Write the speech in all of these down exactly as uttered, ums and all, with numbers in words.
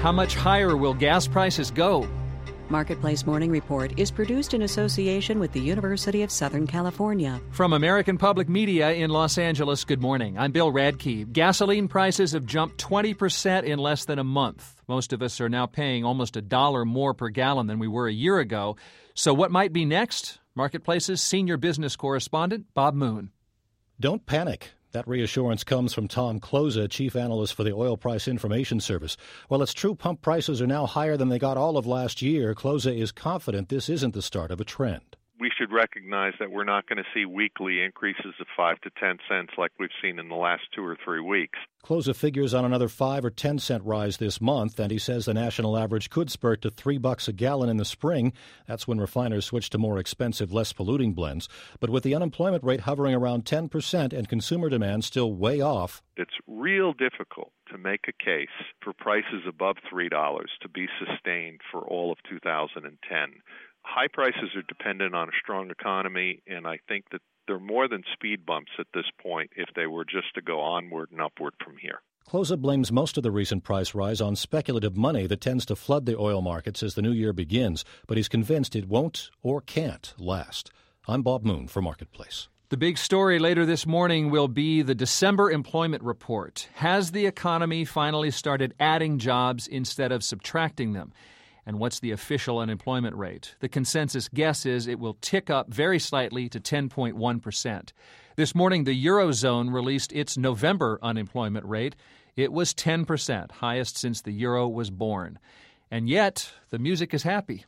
How much higher will gas prices go? Marketplace Morning Report is produced in association with the University of Southern California. From American Public Media in Los Angeles, good morning. I'm Bill Radke. Gasoline prices have jumped twenty percent in less than a month. Most of us are now paying almost a dollar more per gallon than we were a year ago. So what might be next? Marketplace's senior business correspondent, Bob Moon. Don't panic. That reassurance comes from Tom Kloza, chief analyst for the Oil Price Information Service. While it's true pump prices are now higher than they got all of last year, Kloza is confident this isn't the start of a trend. We should recognize that we're not going to see weekly increases of five to ten cents like we've seen in the last two or three weeks. Kloza figures on another five or ten cent rise this month, and he says the national average could spurt to three bucks a gallon in the spring. That's when refiners switch to more expensive, less polluting blends. But with the unemployment rate hovering around ten percent and consumer demand still way off, it's real difficult to make a case for prices above three dollars to be sustained for all of two thousand ten. High prices are dependent on a strong economy, and I think that they're more than speed bumps at this point if they were just to go onward and upward from here. Kloza blames most of the recent price rise on speculative money that tends to flood the oil markets as the new year begins, but he's convinced it won't or can't last. I'm Bob Moon for Marketplace. The big story later this morning will be the December employment report. Has the economy finally started adding jobs instead of subtracting them? And what's the official unemployment rate? The consensus guess is it will tick up very slightly to ten point one percent. This morning, the Eurozone released its November unemployment rate. It was ten percent, highest since the euro was born. And yet, the music is happy.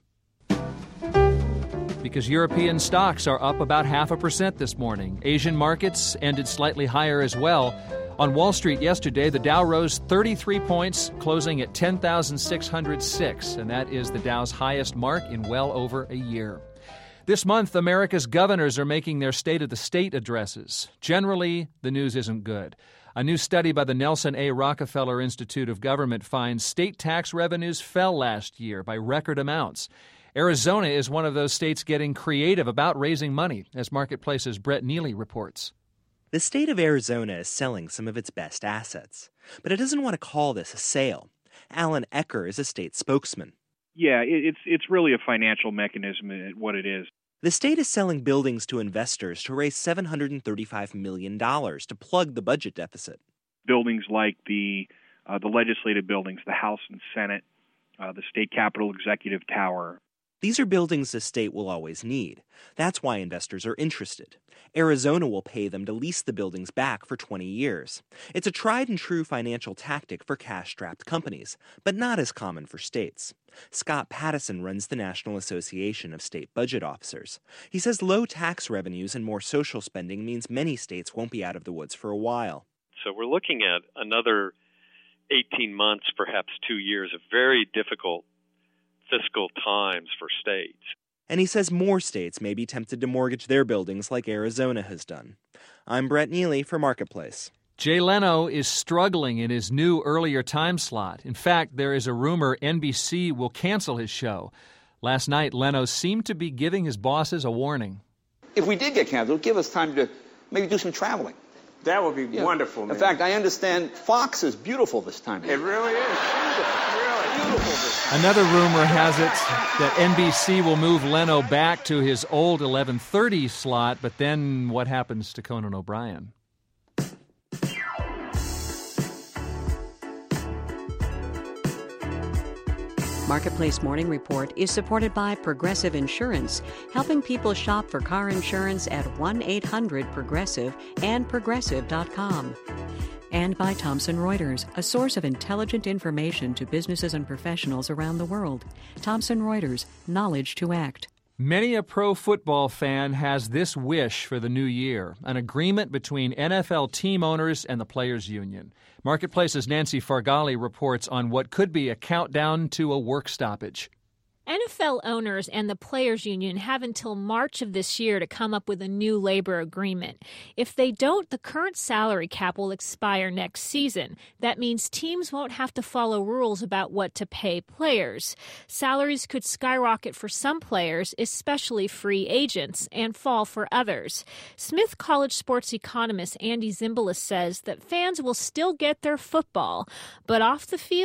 Because European stocks are up about half a percent this morning. Asian markets ended slightly higher as well. On Wall Street yesterday, the Dow rose thirty-three points, closing at ten thousand six hundred six, and that is the Dow's highest mark in well over a year. This month, America's governors are making their State of the State addresses. Generally, the news isn't good. A new study by the Nelson A. Rockefeller Institute of Government finds state tax revenues fell last year by record amounts. Arizona is one of those states getting creative about raising money, as Marketplace's Brett Neely reports. The state of Arizona is selling some of its best assets, but it doesn't want to call this a sale. Alan Ecker is a state spokesman. Yeah, it's it's really a financial mechanism, what it is. The state is selling buildings to investors to raise seven hundred thirty-five million dollars to plug the budget deficit. Buildings like the uh, the legislative buildings, the House and Senate, uh, the state capitol executive tower. These are buildings the state will always need. That's why investors are interested. Arizona will pay them to lease the buildings back for twenty years. It's a tried-and-true financial tactic for cash-strapped companies, but not as common for states. Scott Pattison runs the National Association of State Budget Officers. He says low tax revenues and more social spending means many states won't be out of the woods for a while. So we're looking at another eighteen months, perhaps two years, of very difficult fiscal times for states. And he says more states may be tempted to mortgage their buildings like Arizona has done. I'm Brett Neely for Marketplace. Jay Leno is struggling in his new earlier time slot. In fact, there is a rumor N B C will cancel his show. Last night, Leno seemed to be giving his bosses a warning. If we did get canceled, give us time to maybe do some traveling. That would be yeah. wonderful, man. In fact, I understand Fox is beautiful this time. It really is. Beautiful. Really beautiful. Another rumor has it that N B C will move Leno back to his old eleven thirty slot, but then what happens to Conan O'Brien? Marketplace Morning Report is supported by Progressive Insurance, helping people shop for car insurance at one eight hundred progressive and progressive dot com. And by Thomson Reuters, a source of intelligent information to businesses and professionals around the world. Thomson Reuters, knowledge to act. Many a pro football fan has this wish for the new year, an agreement between N F L team owners and the Players Union. Marketplace's Nancy Fargali reports on what could be a countdown to a work stoppage. N F L owners and the Players Union have until March of this year to come up with a new labor agreement. If they don't, the current salary cap will expire next season. That means teams won't have to follow rules about what to pay players. Salaries could skyrocket for some players, especially free agents, and fall for others. Smith College sports economist Andy Zimbalist says that fans will still get their football, but off the field,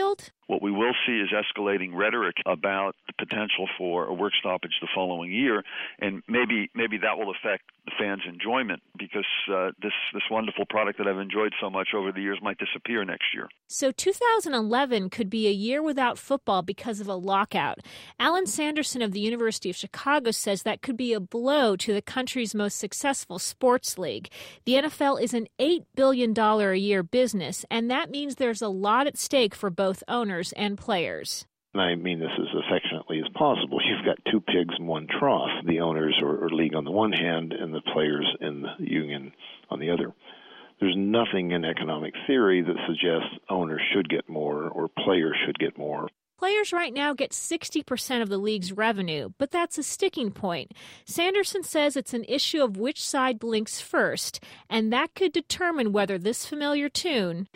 What we will see is escalating rhetoric about the potential for a work stoppage the following year, and maybe maybe that will affect the fans' enjoyment because uh, this this wonderful product that I've enjoyed so much over the years might disappear next year. So two thousand eleven could be a year without football because of a lockout. Alan Sanderson of the University of Chicago says that could be a blow to the country's most successful sports league. The N F L is an eight billion dollars a year business, and that means there's a lot at stake for both owners and players. And I mean this as affectionately as possible. You've got two pigs in one trough, the owners or, or league on the one hand and the players and the union on the other. There's nothing in economic theory that suggests owners should get more or players should get more. Players right now get sixty percent of the league's revenue, but that's a sticking point. Sanderson says it's an issue of which side blinks first, and that could determine whether this familiar tune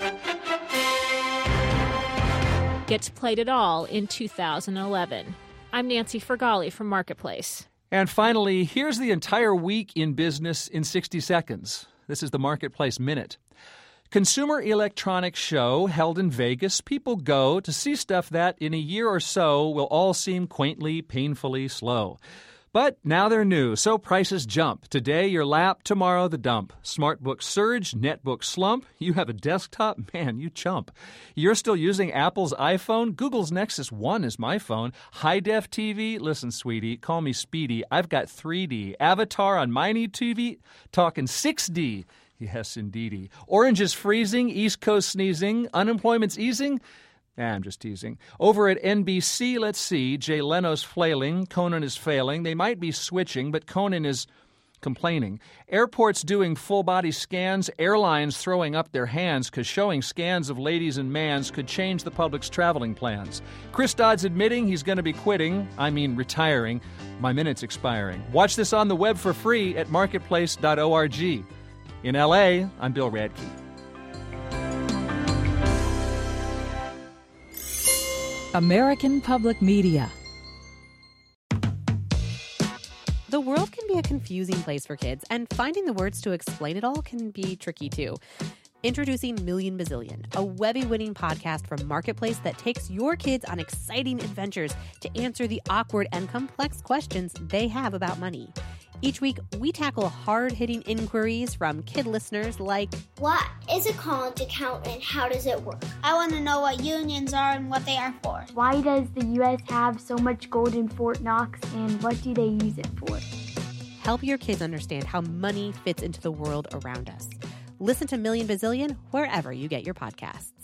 gets played at all in two thousand eleven. I'm Nancy Fergali from Marketplace. And finally, here's the entire week in business in sixty seconds. This is the Marketplace Minute. Consumer Electronics Show held in Vegas. People go to see stuff that in a year or so will all seem quaintly, painfully slow. But now they're new, so prices jump. Today, your lap, tomorrow, the dump. SmartBook surge, netbook slump. You have a desktop? Man, you chump. You're still using Apple's iPhone? Google's Nexus one is my phone. High-def T V? Listen, sweetie, call me Speedy. I've got three D. Avatar on my new T V? Talking six D. Yes, indeedy. Orange is freezing, East Coast sneezing, unemployment's easing. Nah, I'm just teasing. Over at N B C, let's see, Jay Leno's flailing, Conan is failing. They might be switching, but Conan is complaining. Airports doing full-body scans, airlines throwing up their hands because showing scans of ladies and mans could change the public's traveling plans. Chris Dodd's admitting he's going to be quitting, I mean retiring. My minute's expiring. Watch this on the web for free at marketplace dot org. In L A, I'm Bill Radke. American Public Media. The world can be a confusing place for kids, and finding the words to explain it all can be tricky too. Introducing Million Bazillion, a Webby-winning podcast from Marketplace that takes your kids on exciting adventures to answer the awkward and complex questions they have about money. Each week, we tackle hard-hitting inquiries from kid listeners like, what is a college account and how does it work? I want to know what unions are and what they are for. Why does the U S have so much gold in Fort Knox and what do they use it for? Help your kids understand how money fits into the world around us. Listen to Million Bazillion wherever you get your podcasts.